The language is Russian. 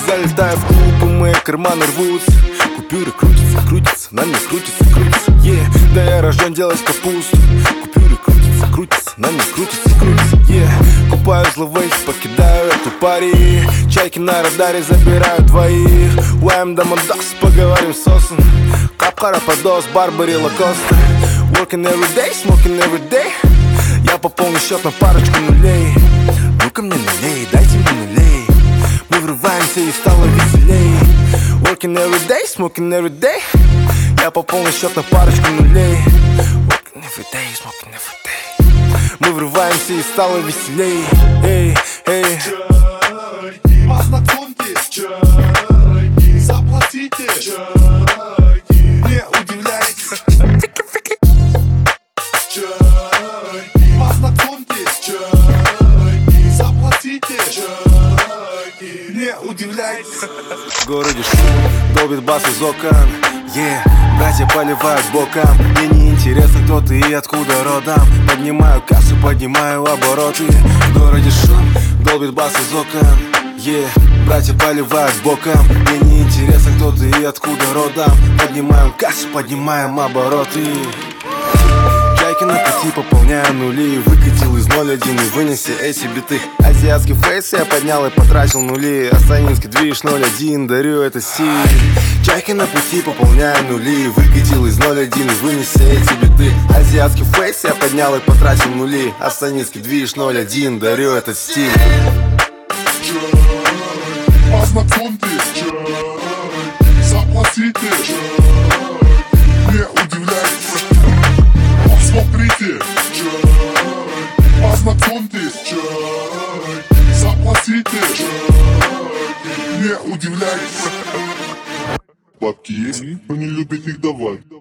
Залетаю в клуб, и мои карманы рвутся. Купюры крутятся, крутятся, на мне крутятся, крутятся. Да я рожден делать капусту. Купюры крутятся, крутятся, на мне крутятся, крутятся. Купаю зловещ, покидаю эту пари. Чайки на радаре забирают двоих. Лаем до Мандас, поговорим с Осом. Капкара подос, Барбари Лакоста. Working every day, smoking every day. Я пополню счет на парочку нулей. Ну-ка мне нулей, дайте мне нулей. Мы врываемся и стало веселей. Working every day, smoking every day. Я пополню счет на парочку нулей. Working every day, smoking every day. Мы врываемся и стало веселей. Эй, эй. Чайки, познакомьтесь, чайки, заплатите, чайки, не удивляйтесь. Чайки, познакомьтесь, чайки, заплатите, чайки, не удивляйтесь. В городе шум, долбит бас из окон. Братья поливают боком. Мне не интересно, кто ты и откуда родом. Поднимаю кассу, поднимаю обороты. В городе шум, долбит бас из окон. Братья поливают боком. Мне не интересно, кто ты и откуда родом. Поднимаем кассу, поднимаем обороты. Чайки на пути, пополняю нули. Выкатил из 0.1 и вынеси эти биты. Азиатский фейс я поднял и потратил нули. Астанинский движ 0.1, дарю это стиль. Чайки на пути, пополняю нули. Выкатил из 0.1 и вынеси эти биты. Азиатский фейс я поднял и потратил нули. Астанинский движ 0.1, дарю этот стиль. Познакомьтесь, чайки, заплатите, чайки, не удивляйтесь. Посмотрите, чайки, познакомьтесь, чайки, заплатите, чайки, не удивляйтесь. Бабки есть, но не любит их давать.